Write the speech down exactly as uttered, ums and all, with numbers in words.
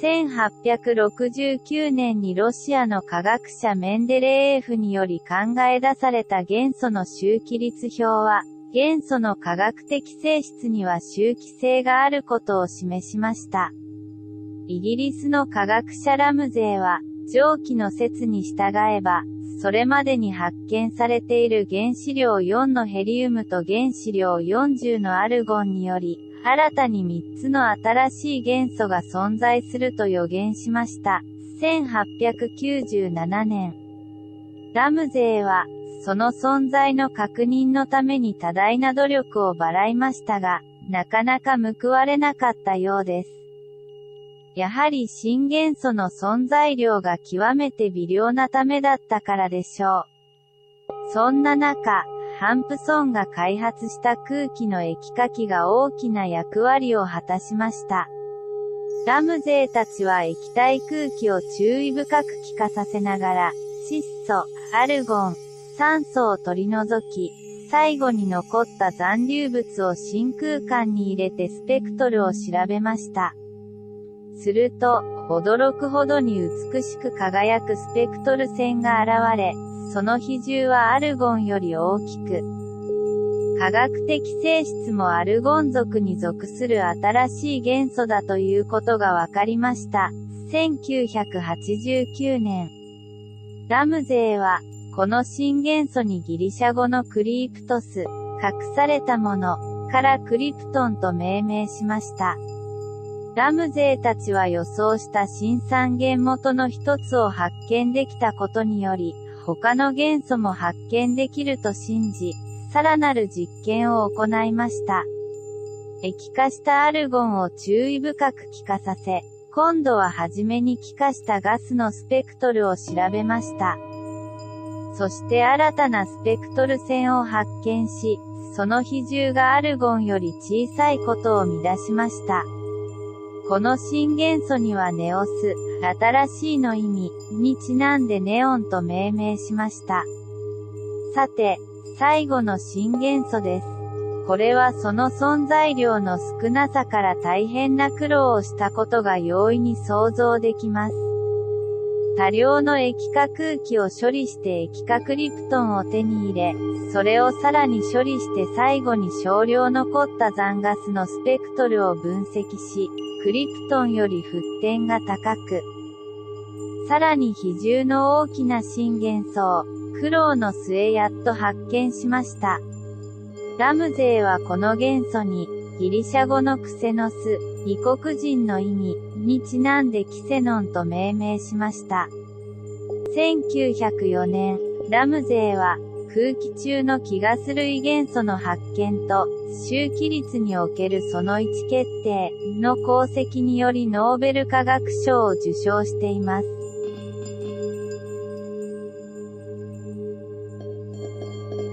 せんはっぴゃくろくじゅうきゅうねんにロシアの科学者メンデレーエフにより考え出された元素の周期率表は、元素の化学的性質には周期性があることを示しました。イギリスの科学者ラムゼーは、上記の説に従えば、それまでに発見されている原子量よんのヘリウムと原子量よんじゅうのアルゴンにより、新たにみっつの新しい元素が存在すると予言しました。せんはっぴゃくきゅうじゅうななねん。ラムゼーは、その存在の確認のために多大な努力を払いましたが、なかなか報われなかったようです。やはり新元素の存在量が極めて微量なためだったからでしょう。そんな中、ハンプソンが開発した空気の液化器が大きな役割を果たしました。ラムゼーたちは液体空気を注意深く気化させながら、窒素、アルゴン、酸素を取り除き、最後に残った残留物を真空管に入れてスペクトルを調べました。すると、驚くほどに美しく輝くスペクトル線が現れ、その比重はアルゴンより大きく、化学的性質もアルゴン属に属する新しい元素だということが分かりました。せんきゅうひゃくはちじゅうきゅうねん。ラムゼーは、この新元素にギリシャ語のクリープトス、隠されたもの、からクリプトンと命名しました。ラムゼーたちは予想した新三元元の一つを発見できたことにより、他の元素も発見できると信じ、さらなる実験を行いました。液化したアルゴンを注意深く気化させ、今度は初めに気化したガスのスペクトルを調べました。そして新たなスペクトル線を発見し、その比重がアルゴンより小さいことを見出しました。この新元素にはネオス、新しいの意味にちなんでネオンと命名しました。さて、最後の新元素です。これはその存在量の少なさから大変な苦労をしたことが容易に想像できます。多量の液化空気を処理して液化クリプトンを手に入れ、それをさらに処理して最後に少量残った残ガスのスペクトルを分析し、クリプトンより沸点が高く、さらに比重の大きな新元素を、苦労の末やっと発見しました。ラムゼーはこの元素に、ギリシャ語のクセノス、異国人の意味にちなんでキセノンと命名しました。せんきゅうひゃくよねん、ラムゼーは、空気中の気ガス類元素の発見と、周期率におけるその位置決定の功績によりノーベル化学賞を受賞しています。